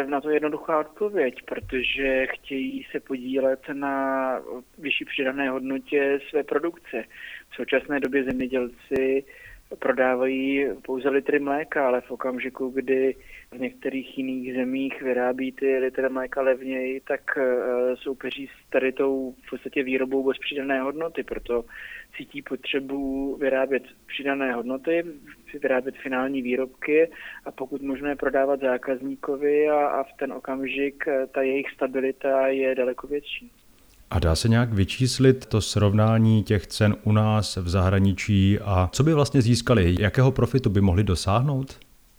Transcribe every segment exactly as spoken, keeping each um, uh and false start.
na to jednoduchá odpověď, protože chtějí se podílet na vyšší přidané hodnotě své produkce. V současné době zemědělci prodávají pouze litry mléka, ale v okamžiku, kdy v některých jiných zemích vyrábí ty litry mléka levněji, tak soupeří s tady tou v podstatě výrobou bez přidané hodnoty. Proto cítí potřebu vyrábět přidané hodnoty, vyrábět finální výrobky a pokud možné prodávat zákazníkovi a, a v ten okamžik ta jejich stabilita je daleko větší. A dá se nějak vyčíslit to srovnání těch cen u nás v zahraničí a co by vlastně získali? Jakého profitu by mohli dosáhnout?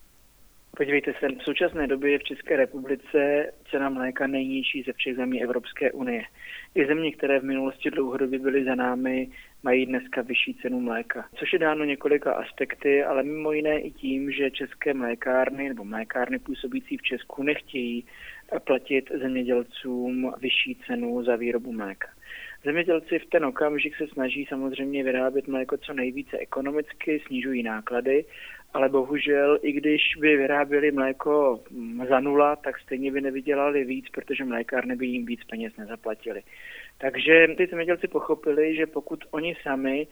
Podívejte se, v současné době je v České republice cena mléka nejnižší ze všech zemí Evropské unie. I země, které v minulosti dlouhodobě byly za námi, mají dneska vyšší cenu mléka. Což je dáno několika aspekty, ale mimo jiné i tím, že české mlékárny nebo mlékárny působící v Česku nechtějí platit zemědělcům vyšší cenu za výrobu mléka. Zemědělci v ten okamžik se snaží samozřejmě vyrábět mléko co nejvíce ekonomicky, snižují náklady, ale bohužel, i když by vyráběli mléko za nula, tak stejně by nevydělali víc, protože mlékárny by jim víc peněz nezaplatili. Takže ty zemědělci pochopili, že pokud oni sami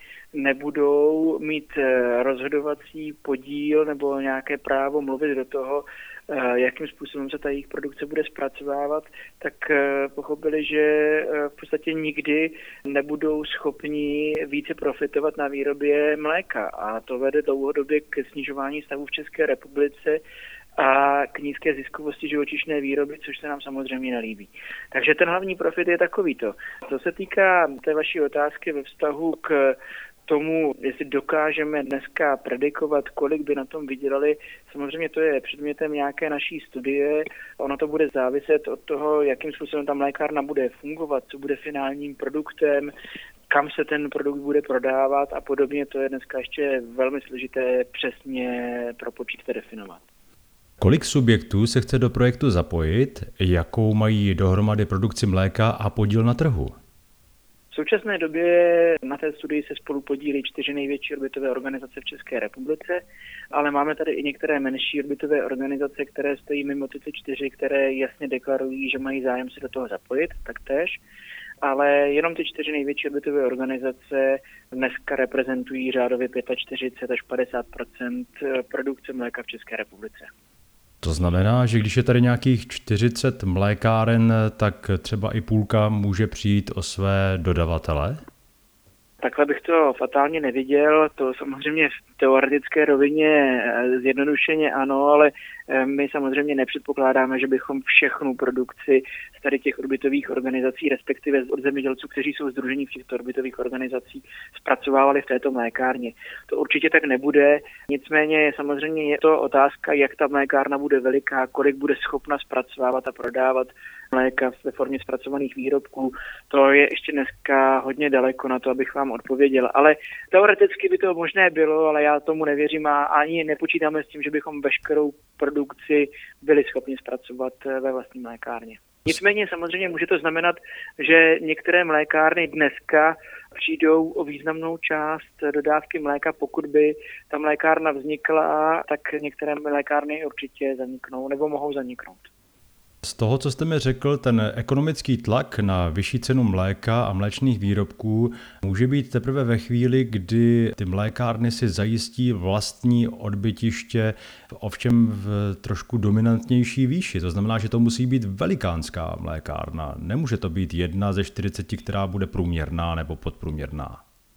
nebudou mít rozhodovací podíl nebo nějaké právo mluvit do toho, jakým způsobem se ta jejich produkce bude zpracovávat, tak pochopili, že v podstatě nikdy nebudou schopni více profitovat na výrobě mléka. A to vede dlouhodobě k snižování stavu v České republice a k nízké ziskovosti živočišné výroby, což se nám samozřejmě nelíbí. Takže ten hlavní profit je takovýto. Co se týká té vaší otázky ve vztahu k tomu, jestli dokážeme dneska predikovat, kolik by na tom vydělali, samozřejmě to je předmětem nějaké naší studie. Ono to bude záviset od toho, jakým způsobem ta mlékárna bude fungovat, co bude finálním produktem, kam se ten produkt bude prodávat a podobně. To je dneska ještě velmi složité přesně propočítat a definovat. Kolik subjektů se chce do projektu zapojit, jakou mají dohromady produkci mléka a podíl na trhu? V současné době na té studii se spolu podílí čtyři největší odbytové organizace v České republice, ale máme tady i některé menší odbytové organizace, které stojí mimo tyto čtyři, které jasně deklarují, že mají zájem se do toho zapojit, taktéž. Ale jenom ty čtyři největší odbytové organizace dneska reprezentují řádově čtyřicet pět až padesát procent produkce mléka v České republice. To znamená, že když je tady nějakých čtyřicet mlékáren, tak třeba i půlka může přijít o své dodavatele? Takhle bych to fatálně neviděl, to samozřejmě v teoretické rovině zjednodušeně ano, ale my samozřejmě nepředpokládáme, že bychom všechnu produkci z tady těch odbytových organizací, respektive od zemědělců, kteří jsou sdruženi v těchto odbytových organizací, zpracovávali v této mlékárně. To určitě tak nebude, nicméně samozřejmě je to otázka, jak ta mlékárna bude veliká, kolik bude schopna zpracovávat a prodávat mléka ve formě zpracovaných výrobků. To je ještě dneska hodně daleko na to, abych vám odpověděl. Ale teoreticky by to možné bylo, ale já tomu nevěřím a ani nepočítáme s tím, že bychom veškerou produkci byli schopni zpracovat ve vlastní mlékárně. Nicméně samozřejmě může to znamenat, že některé mlékárny dneska přijdou o významnou část dodávky mléka, pokud by ta mlékárna vznikla, tak některé mlékárny určitě zaniknou nebo mohou zaniknout. Z toho, co jste mi řekl, ten ekonomický tlak na vyšší cenu mléka a mléčných výrobků může být teprve ve chvíli, kdy ty mlékárny si zajistí vlastní odbytiště, ovšem v trošku dominantnější výši. To znamená, že to musí být velikánská mlékárna. Nemůže to být jedna ze čtyřiceti, která bude průměrná nebo podprůměrná.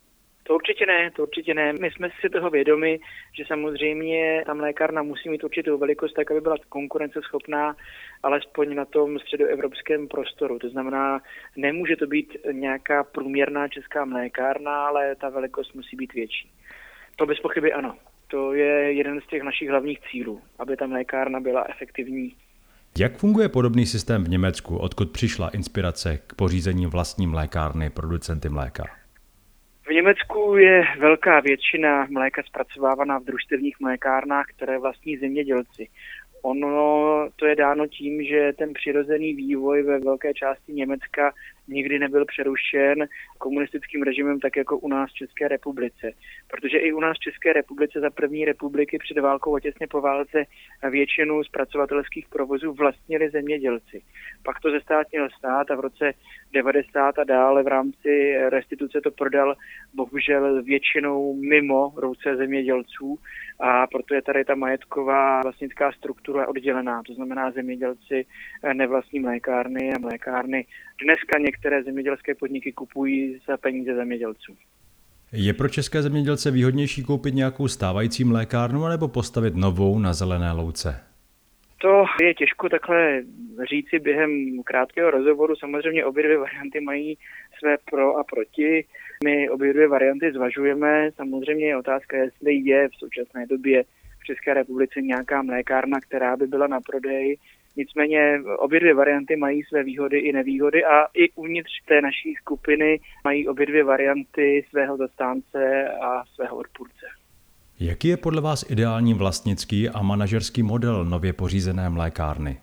To určitě ne, to určitě ne. My jsme si toho vědomi, že samozřejmě ta mlékárna musí mít určitou velikost, tak aby byla konkurenceschopná, alespoň na tom středoevropském prostoru. To znamená, nemůže to být nějaká průměrná česká mlékárna, ale ta velikost musí být větší. To bez pochyby ano. To je jeden z těch našich hlavních cílů, aby ta mlékárna byla efektivní. Jak funguje podobný systém v Německu, odkud přišla inspirace k pořízení vlastní mlékárny producenty mléka? V Německu je velká většina mléka zpracovávaná v družstevních mlékárnách, které vlastní zemědělci. Ono to je dáno tím, že ten přirozený vývoj ve velké části Německa nikdy nebyl přerušen komunistickým režimem tak jako u nás v České republice. Protože i u nás v České republice za první republiky před válkou a těsně po válce většinu zpracovatelských provozů vlastnili zemědělci. Pak to zestátnil stát a v roce devadesát a dále v rámci restituce to prodal bohužel většinou mimo ruce zemědělců a proto je tady ta majetková vlastnická struktura oddělená. To znamená, zemědělci nevlastní mlékárny a mlékárny dneska některé zemědělské podniky kupují za peníze zemědělců. Je pro české zemědělce výhodnější koupit nějakou stávající mlékárnu nebo postavit novou na zelené louce? To je těžko takhle říci během krátkého rozhovoru. Samozřejmě obě dvě varianty mají své pro a proti. My obě dvě varianty zvažujeme. Samozřejmě je otázka, jestli je v současné době v České republice nějaká mlékárna, která by byla na prodej. Nicméně obě dvě varianty mají své výhody i nevýhody a i uvnitř té naší skupiny mají obě dvě varianty svého zastánce a svého odpůrce. Jaký je podle vás ideální vlastnický a manažerský model nově pořízené mlékárny?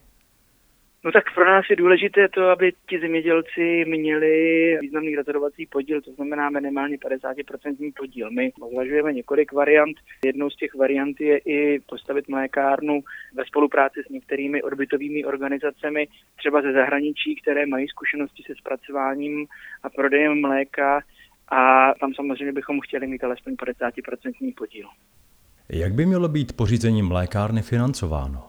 No tak pro nás je důležité to, aby ti zemědělci měli významný rozhodovací podíl, to znamená minimálně padesát procent podíl. My zvažujeme několik variant. Jednou z těch variant je i postavit mlékárnu ve spolupráci s některými odbytovými organizacemi, třeba ze zahraničí, které mají zkušenosti se zpracováním a prodejem mléka a tam samozřejmě bychom chtěli mít alespoň padesát procent podíl. Jak by mělo být pořízení mlékárny financováno?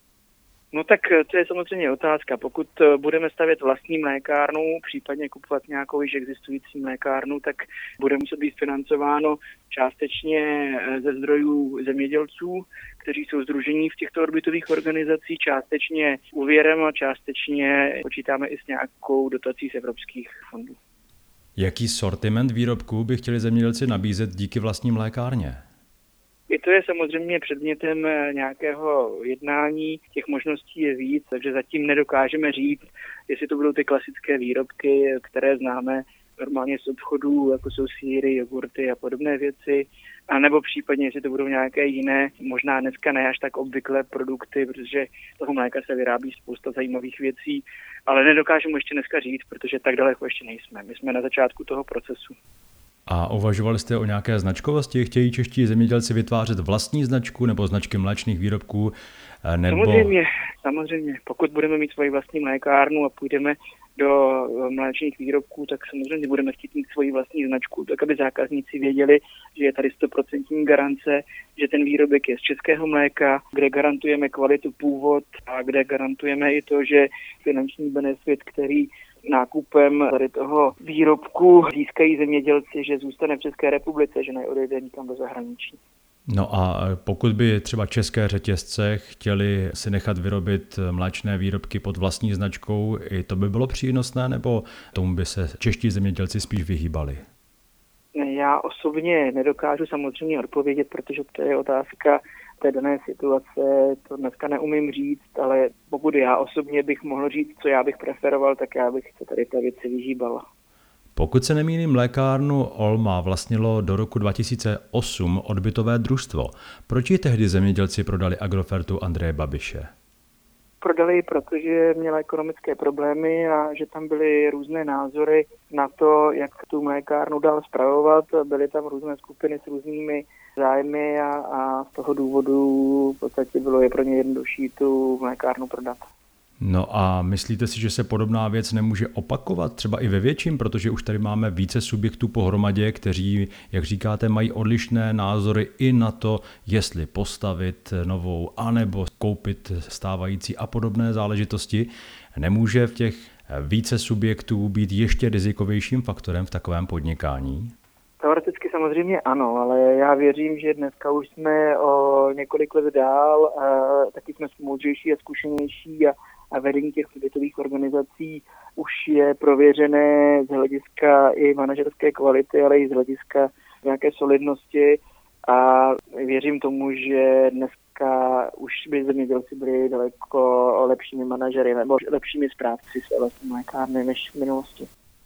No tak to je samozřejmě otázka. Pokud budeme stavět vlastní mlékárnu, případně kupovat nějakou již existující mlékárnu, tak bude muset být financováno částečně ze zdrojů zemědělců, kteří jsou sdružení v těchto odbytových organizacích, částečně úvěrem a částečně počítáme i s nějakou dotací z evropských fondů. Jaký sortiment výrobků by chtěli zemědělci nabízet díky vlastní mlékárně? I to je samozřejmě předmětem nějakého jednání, těch možností je víc, takže zatím nedokážeme říct, jestli to budou ty klasické výrobky, které známe normálně z obchodů, jako jsou sýry, jogurty a podobné věci, a nebo případně, jestli to budou nějaké jiné, možná dneska ne až tak obvyklé produkty, protože toho mléka se vyrábí spousta zajímavých věcí, ale nedokážeme ještě dneska říct, protože tak daleko ještě nejsme. My jsme na začátku toho procesu. A uvažovali jste o nějaké značkovosti? Chtějí čeští zemědělci vytvářet vlastní značku nebo značky mléčných výrobků? Nebo... Samozřejmě, samozřejmě. Pokud budeme mít svoji vlastní mlékárnu a půjdeme do mléčných výrobků, tak samozřejmě budeme chtít mít svoji vlastní značku, tak aby zákazníci věděli, že je tady sto procent garance, že ten výrobek je z českého mléka, kde garantujeme kvalitu, původ a kde garantujeme i to, že finanční benefit, který nákupem tady toho výrobku získají zemědělci, že zůstane v České republice, že neodejde nikam do zahraničí. No a pokud by třeba české řetězce chtěli si nechat vyrobit mléčné výrobky pod vlastní značkou, i to by bylo přínosné, nebo tomu by se čeští zemědělci spíš vyhýbali? Já osobně nedokážu samozřejmě odpovědět, protože to je otázka té dané situace, to dneska neumím říct, ale pokud já osobně bych mohl říct, co já bych preferoval, tak já bych se tady té věci vyhýbala. Pokud se nemýlím, mlékárnu Olma vlastnilo do roku dva tisíce osm odbytové družstvo. Proč ji tehdy zemědělci prodali Agrofertu Andreje Babiše? Prodali, protože měla ekonomické problémy a že tam byly různé názory na to, jak tu mlékárnu dál spravovat. Byly tam různé skupiny s různými zájmy a, a z toho důvodu v podstatě bylo je pro ně jednodušší tu mlékárnu prodat. No a myslíte si, že se podobná věc nemůže opakovat třeba i ve větším, protože už tady máme více subjektů pohromadě, kteří, jak říkáte, mají odlišné názory i na to, jestli postavit novou anebo koupit stávající a podobné záležitosti. Nemůže v těch více subjektů být ještě rizikovějším faktorem v takovém podnikání? Teoreticky samozřejmě ano, ale já věřím, že dneska už jsme o několik let dál, a taky jsme moudřejší a zkušenější a a vedení těch odbytových organizací už je prověřené z hlediska i manažerské kvality, ale i z hlediska nějaké solidnosti a věřím tomu, že dneska už by zemědělci byli daleko lepšími manažery nebo lepšími správci své vlastní mlékárny než v minulosti.